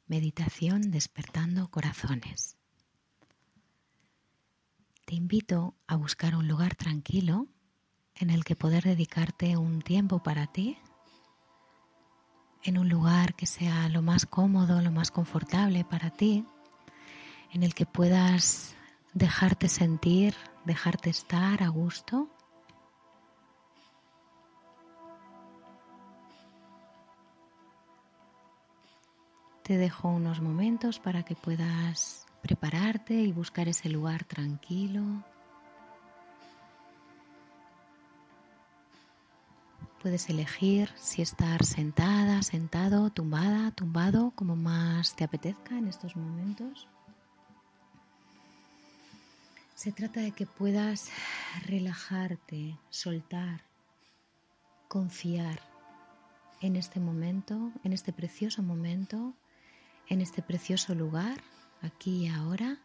Meditación despertando corazones. Te invito a buscar un lugar tranquilo en el que poder dedicarte un tiempo para ti, en un lugar que sea lo más cómodo, lo más confortable para ti, en el que puedas dejarte sentir, dejarte estar a gusto. Te dejo unos momentos para que puedas prepararte y buscar ese lugar tranquilo. Puedes elegir si estar sentada, sentado, tumbada, tumbado, como más te apetezca en estos momentos. Se trata de que puedas relajarte, soltar, confiar en este momento, en este precioso momento, en este precioso lugar, aquí y ahora.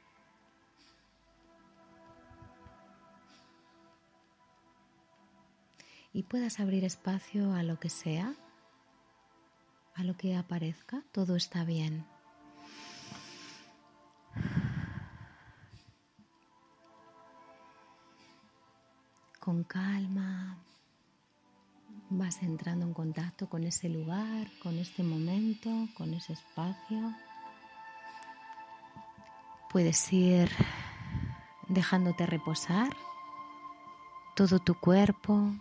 Y puedas abrir espacio a lo que sea, a lo que aparezca, todo está bien. Con calma vas entrando en contacto con ese lugar, con este momento, con ese espacio. Puedes ir dejándote reposar todo tu cuerpo,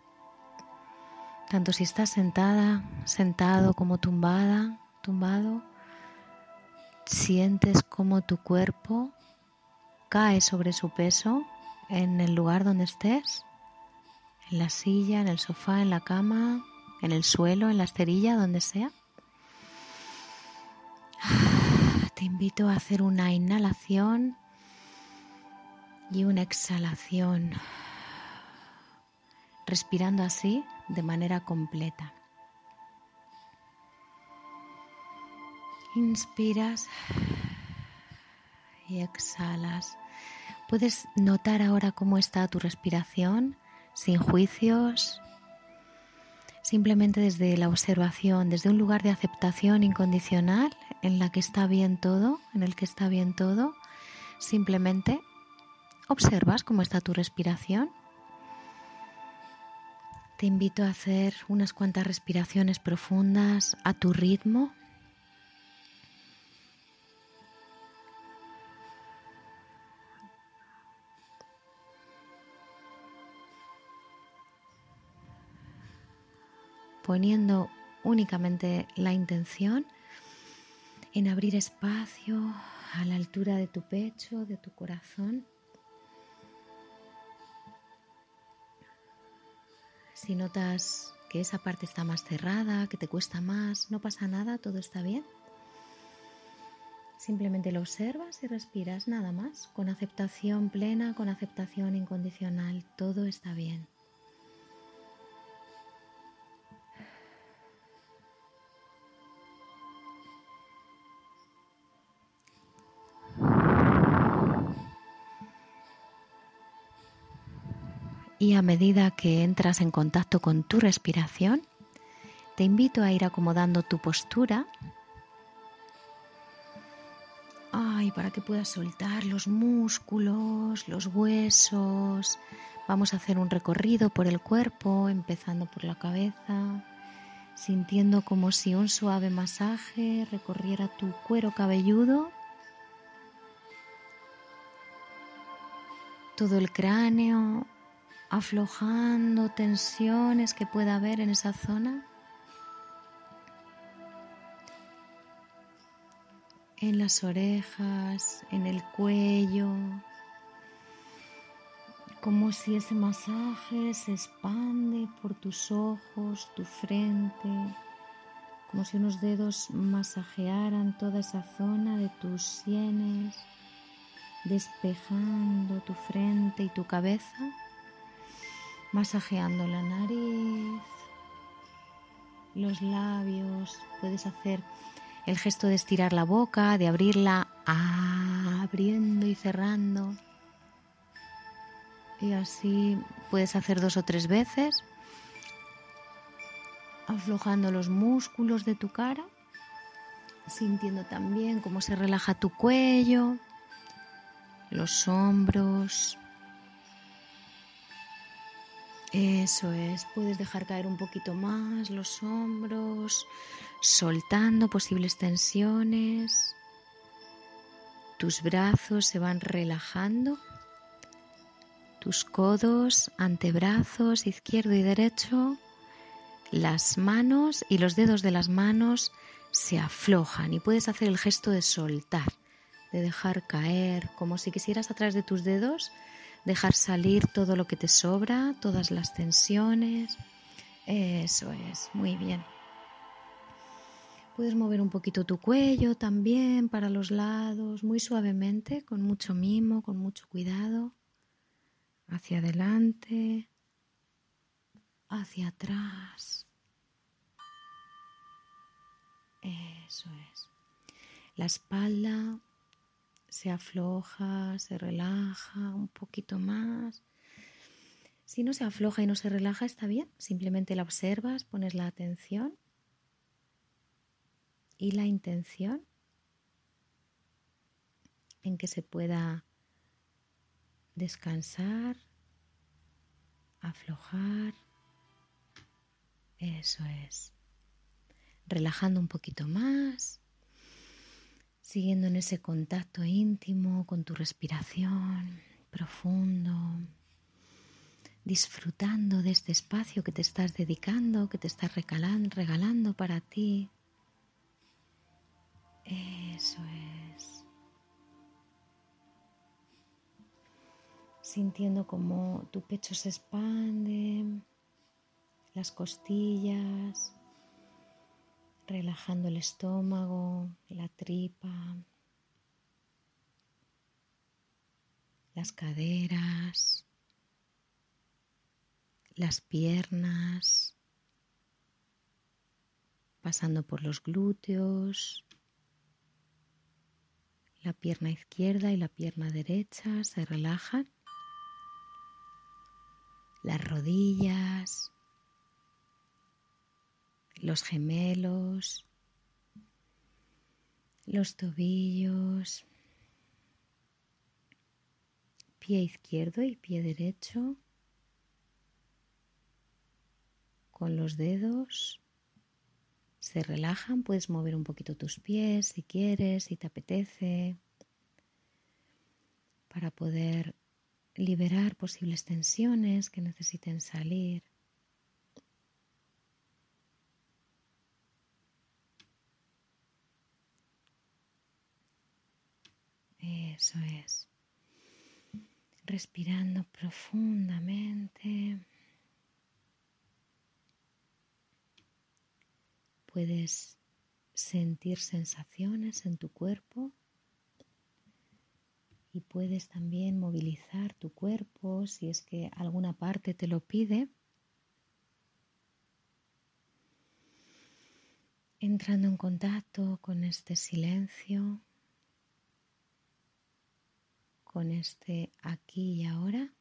tanto si estás sentada, sentado como tumbada, tumbado. Sientes cómo tu cuerpo cae sobre su peso en el lugar donde estés, en la silla, en el sofá, en la cama, en el suelo, en la esterilla, donde sea. Te invito a hacer una inhalación y una exhalación, respirando así de manera completa. Inspiras y exhalas. Puedes notar ahora cómo está tu respiración, sin juicios, simplemente desde la observación, desde un lugar de aceptación incondicional en la que está bien todo, en el que está bien todo. Simplemente observas cómo está tu respiración. Te invito a hacer unas cuantas respiraciones profundas a tu ritmo. Poniendo únicamente la intención en abrir espacio a la altura de tu pecho, de tu corazón. Si notas que esa parte está más cerrada, que te cuesta más, no pasa nada, todo está bien. Simplemente lo observas y respiras, nada más, con aceptación plena, con aceptación incondicional, todo está bien. Y a medida que entras en contacto con tu respiración, te invito a ir acomodando tu postura para que puedas soltar los músculos, los huesos. Vamos a hacer un recorrido por el cuerpo, empezando por la cabeza, sintiendo como si un suave masaje recorriera tu cuero cabelludo, todo el cráneo, aflojando tensiones que pueda haber en esa zona, en las orejas, en el cuello, como si ese masaje se expande por tus ojos, tu frente, como si unos dedos masajearan toda esa zona de tus sienes, despejando tu frente y tu cabeza, masajeando la nariz, los labios. Puedes hacer el gesto de estirar la boca, de abrirla, abriendo y cerrando. Y así puedes hacer 2 o 3 veces, aflojando los músculos de tu cara, sintiendo también cómo se relaja tu cuello, los hombros. Eso es, puedes dejar caer un poquito más los hombros, soltando posibles tensiones. Tus brazos se van relajando, tus codos, antebrazos izquierdo y derecho, las manos y los dedos de las manos se aflojan y puedes hacer el gesto de soltar, de dejar caer, como si quisieras a través de tus dedos dejar salir todo lo que te sobra, todas las tensiones. Eso es, muy bien. Puedes mover un poquito tu cuello también para los lados, muy suavemente, con mucho mimo, con mucho cuidado. Hacia adelante, hacia atrás. Eso es. La espalda se afloja, se relaja un poquito más. Si no se afloja y no se relaja, está bien. Simplemente la observas, pones la atención y la intención en que se pueda descansar, aflojar. Eso es. Relajando un poquito más, siguiendo en ese contacto íntimo con tu respiración profundo, disfrutando de este espacio que te estás dedicando, que te estás regalando para ti. Eso es. Sintiendo como tu pecho se expande, las costillas, relajando el estómago, la tripa, las caderas, las piernas, pasando por los glúteos, la pierna izquierda y la pierna derecha se relajan, las rodillas, los gemelos, los tobillos, pie izquierdo y pie derecho, con los dedos se relajan. Puedes mover un poquito tus pies si quieres, si te apetece, para poder liberar posibles tensiones que necesiten salir. Eso es. Respirando profundamente. Puedes sentir sensaciones en tu cuerpo y puedes también movilizar tu cuerpo si es que alguna parte te lo pide, entrando en contacto con este silencio, con este aquí y ahora,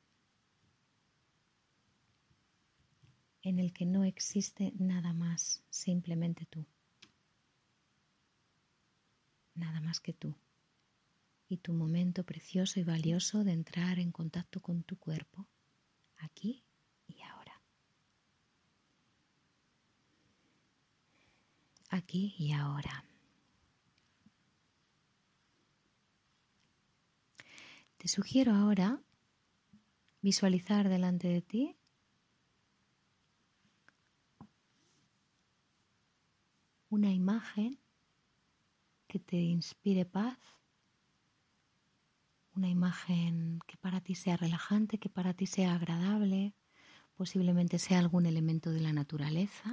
en el que no existe nada más, simplemente tú. Nada más que tú. Y tu momento precioso y valioso de entrar en contacto con tu cuerpo, aquí y ahora. Aquí y ahora. Te sugiero ahora visualizar delante de ti una imagen que te inspire paz, una imagen que para ti sea relajante, que para ti sea agradable, posiblemente sea algún elemento de la naturaleza,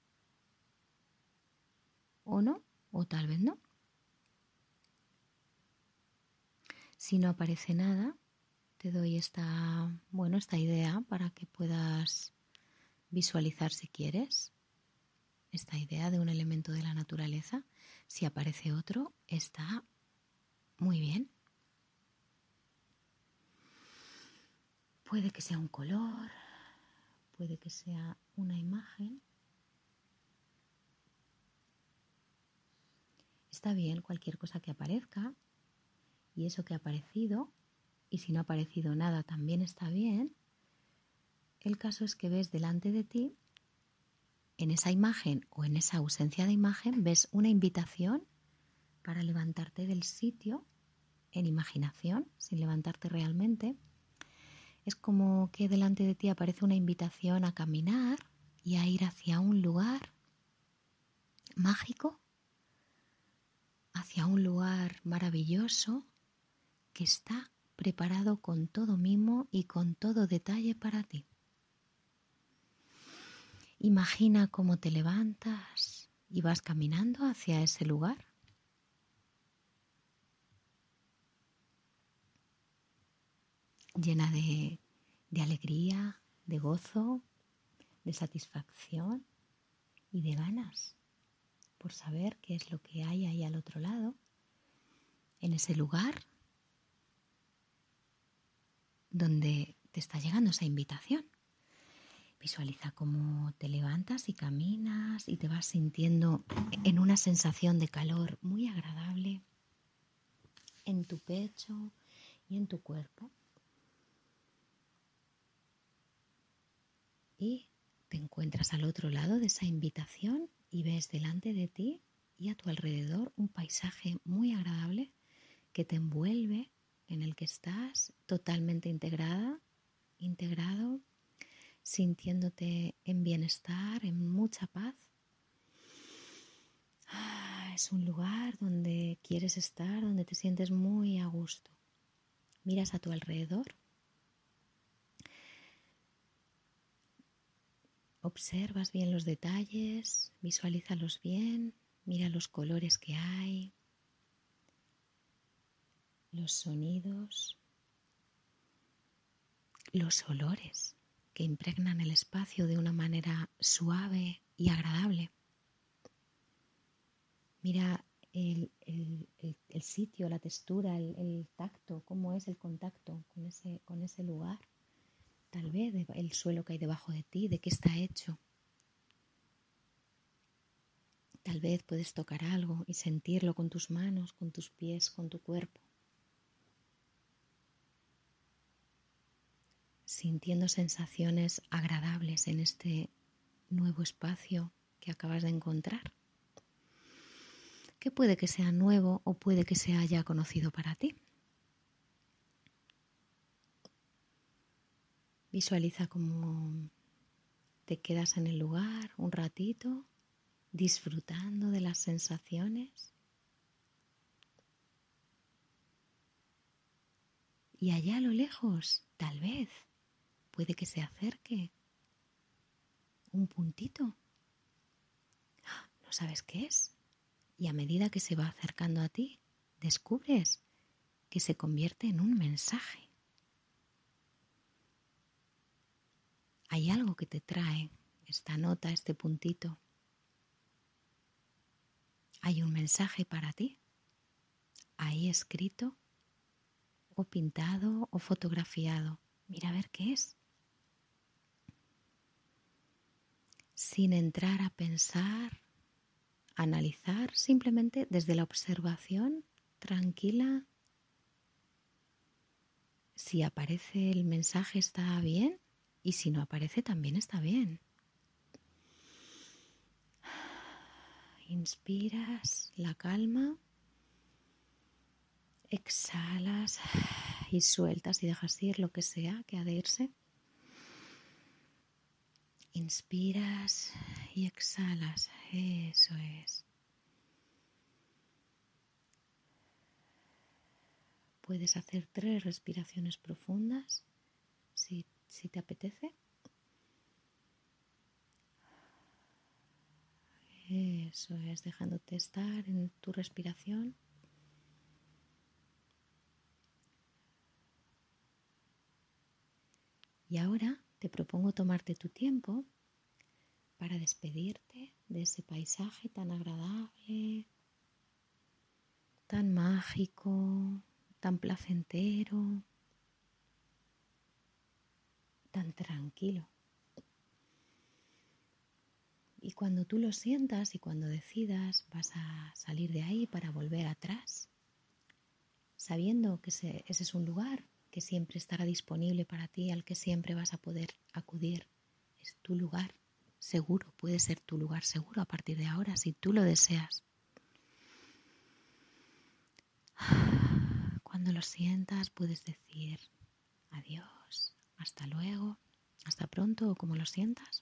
o no, o tal vez no. Si no aparece nada, te doy esta idea para que puedas visualizar si quieres esta idea de un elemento de la naturaleza. Si aparece otro, está muy bien. Puede que sea un color, puede que sea una imagen. Está bien cualquier cosa que aparezca y eso que ha aparecido, y si no ha aparecido nada también está bien. El caso es que ves delante de ti, en esa imagen o en esa ausencia de imagen, ves una invitación para levantarte del sitio en imaginación, sin levantarte realmente. Es como que delante de ti aparece una invitación a caminar y a ir hacia un lugar mágico, hacia un lugar maravilloso que está preparado con todo mimo y con todo detalle para ti. Imagina cómo te levantas y vas caminando hacia ese lugar. Llena de alegría, de gozo, de satisfacción y de ganas por saber qué es lo que hay ahí al otro lado, en ese lugar donde te está llegando esa invitación. Visualiza cómo te levantas y caminas y te vas sintiendo en una sensación de calor muy agradable en tu pecho y en tu cuerpo. Y te encuentras al otro lado de esa invitación y ves delante de ti y a tu alrededor un paisaje muy agradable que te envuelve, en el que estás totalmente integrado, sintiéndote en bienestar, en mucha paz. Es un lugar donde quieres estar, donde te sientes muy a gusto. Miras a tu alrededor, observas bien los detalles, visualízalos bien, mira los colores que hay, los sonidos, los olores que impregnan el espacio de una manera suave y agradable. Mira el sitio, la textura, el tacto, cómo es el contacto con ese lugar. Tal vez el suelo que hay debajo de ti, de qué está hecho. Tal vez puedes tocar algo y sentirlo con tus manos, con tus pies, con tu cuerpo. Sintiendo sensaciones agradables en este nuevo espacio que acabas de encontrar, que puede que sea nuevo o puede que sea ya conocido para ti. Visualiza cómo te quedas en el lugar un ratito, disfrutando de las sensaciones. Y allá a lo lejos, tal vez, puede que se acerque un puntito. No sabes qué es. Y a medida que se va acercando a ti, descubres que se convierte en un mensaje. Hay algo que te trae esta nota, este puntito. Hay un mensaje para ti, ahí escrito, o pintado, o fotografiado. Mira a ver qué es. Sin entrar a pensar, analizar, simplemente desde la observación tranquila. Si aparece el mensaje está bien y si no aparece también está bien. Inspiras la calma, exhalas y sueltas y dejas ir lo que sea que ha de irse. Inspiras y exhalas, eso es. Puedes hacer 3 respiraciones profundas si te apetece. Eso es, dejándote estar en tu respiración. Y ahora te propongo tomarte tu tiempo para despedirte de ese paisaje tan agradable, tan mágico, tan placentero, tan tranquilo. Y cuando tú lo sientas y cuando decidas, vas a salir de ahí para volver atrás, sabiendo que ese es un lugar que siempre estará disponible para ti, al que siempre vas a poder acudir. Es tu lugar seguro, puede ser tu lugar seguro a partir de ahora, si tú lo deseas. Cuando lo sientas, puedes decir adiós, hasta luego, hasta pronto o como lo sientas.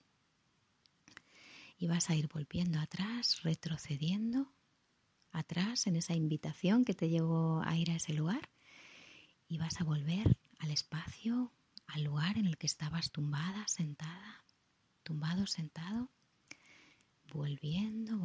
Y vas a ir volviendo atrás, retrocediendo atrás en esa invitación que te llevó a ir a ese lugar. Y vas a volver al espacio, al lugar en el que estabas tumbada, sentada, tumbado, sentado, volviendo.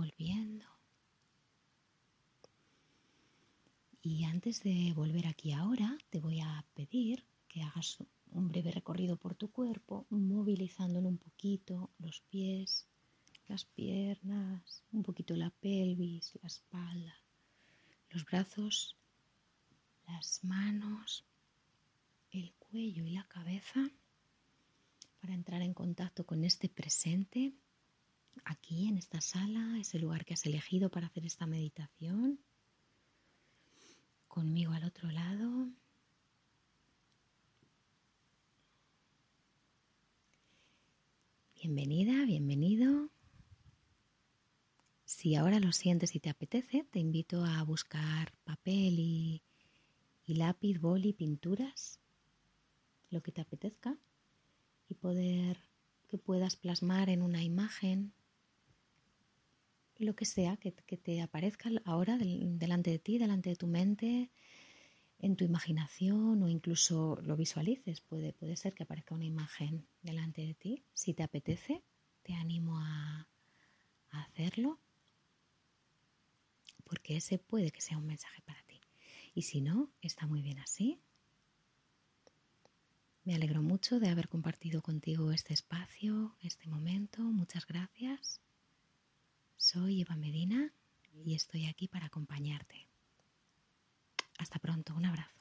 Y antes de volver aquí ahora, te voy a pedir que hagas un breve recorrido por tu cuerpo, movilizándolo un poquito, los pies, las piernas, un poquito la pelvis, la espalda, los brazos, las manos, el cuello y la cabeza, para entrar en contacto con este presente, aquí en esta sala, ese lugar que has elegido para hacer esta meditación. Conmigo al otro lado. Bienvenida, bienvenido. Si ahora lo sientes y te apetece, te invito a buscar papel y lápiz, boli, pinturas, lo que te apetezca, y que puedas plasmar en una imagen lo que sea que te aparezca ahora delante de ti, delante de tu mente, en tu imaginación, o incluso lo visualices. Puede ser que aparezca una imagen delante de ti. Si te apetece, te animo a hacerlo, porque ese puede que sea un mensaje para ti. Y si no, está muy bien así. Me alegro mucho de haber compartido contigo este espacio, este momento. Muchas gracias. Soy Eva Medina y estoy aquí para acompañarte. Hasta pronto, un abrazo.